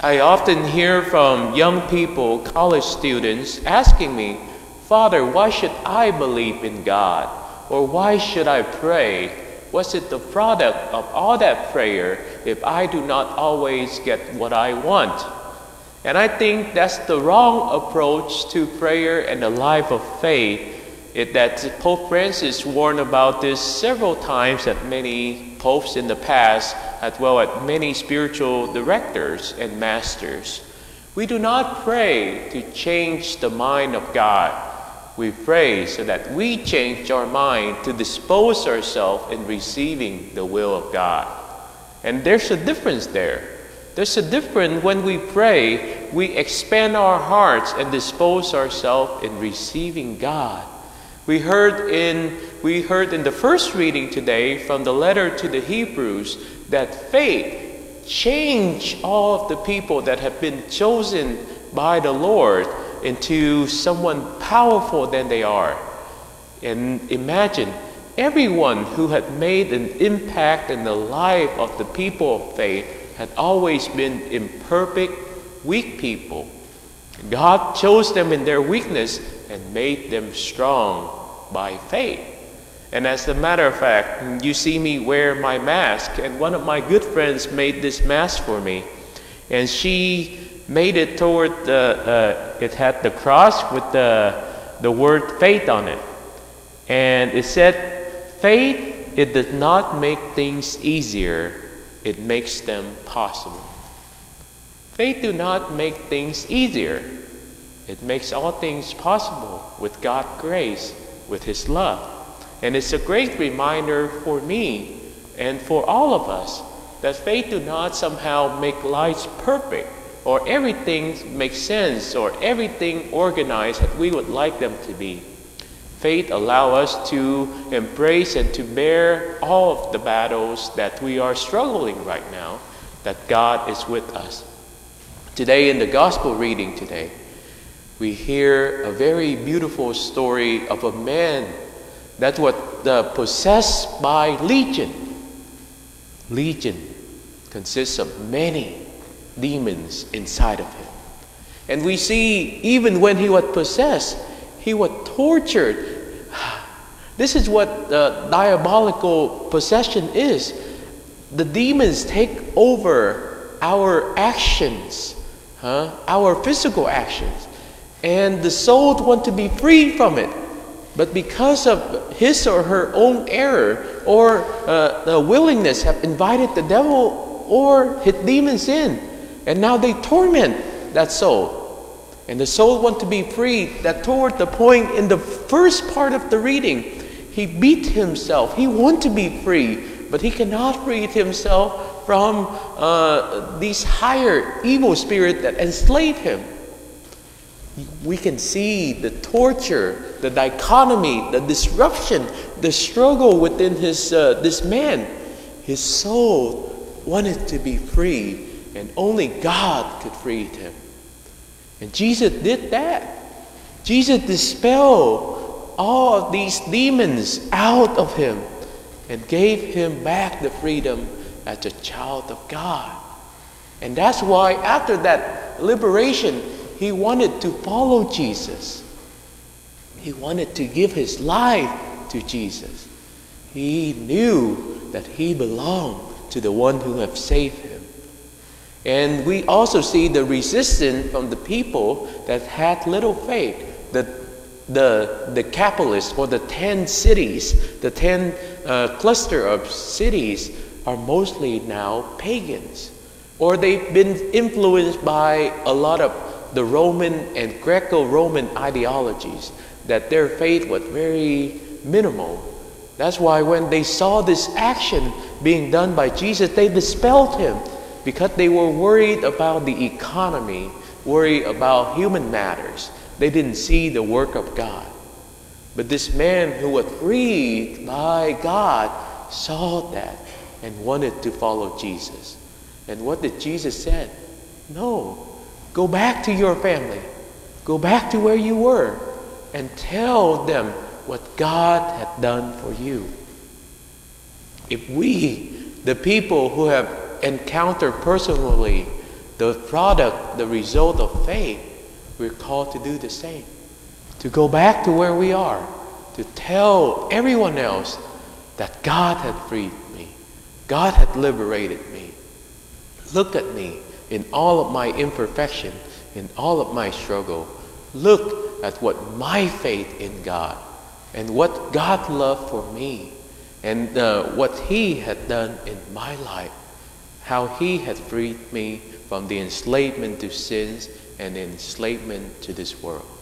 I often hear from young people, college students, asking me, Father, why should I believe in God? Or why should I pray? What's it the product of all that prayer if I do not always get what I want? And I think that's the wrong approach to prayer and the life of faith. That Pope Francis warned about this several times at many popes in the past, as well as many spiritual directors and masters. We do not pray to change the mind of God. We pray so that we change our mind to dispose ourselves in receiving the will of God. And there's a difference there. There's a difference when we pray, we expand our hearts and dispose ourselves in receiving God. We heard in the first reading today from the letter to the Hebrews that faith changed all of the people that have been chosen by the Lord into someone powerful than they are. And imagine everyone who had made an impact in the life of the people of faith had always been imperfect, weak people. God chose them in their weakness and made them strong by faith. And as a matter of fact, you see me wear my mask, and one of my good friends made this mask for me. And she made it toward it had the cross with the word faith on it. And it said, faith, it does not make things easier, it makes them possible. Faith do not make things easier. It makes all things possible with God's grace, with His love. And it's a great reminder for me and for all of us that faith do not somehow make lives perfect or everything makes sense or everything organized as we would like them to be. Faith allows us to embrace and to bear all of the battles that we are struggling right now, that God is with us. Today in the gospel reading today, we hear a very beautiful story of a man that was possessed by legion. Legion consists of many demons inside of him. And we see even when he was possessed, he was tortured. This is what diabolical possession is. The demons take over our actions, our physical actions. And the soul wants to be free from it. But because of his or her own error or the willingness have invited the devil or his demons in. And now they torment that soul. And the soul wants to be free. That toward the point in the first part of the reading, he beat himself. He wants to be free, but he cannot free himself from these higher evil spirits that enslave him. We can see the torture, the dichotomy, the disruption, the struggle within this man. His soul wanted to be free, and only God could free him. And Jesus did that. Jesus dispelled all of these demons out of him and gave him back the freedom as a child of God. And that's why after that liberation, he wanted to follow Jesus. He wanted to give his life to Jesus. He knew that he belonged to the one who had saved him. And we also see the resistance from the people that had little faith. The capitalists or the 10 cities, the 10 cluster of cities are mostly now pagans. Or they've been influenced by a lot of the Roman and Greco-Roman ideologies, that their faith was very minimal. That's why when they saw this action being done by Jesus, they dispelled him because they were worried about the economy, worried about human matters. They didn't see the work of God. But this man who was freed by God saw that and wanted to follow Jesus. And what did Jesus say? No. Go back to your family. Go back to where you were and tell them what God had done for you. If we, the people who have encountered personally the product, the result of faith, we're called to do the same. To go back to where we are, to tell everyone else that God had freed me. God had liberated me. Look at me in all of my imperfection, in all of my struggle. Look at what my faith in God and what God loved for me and what He had done in my life. How He had freed me from the enslavement to sins and the enslavement to this world.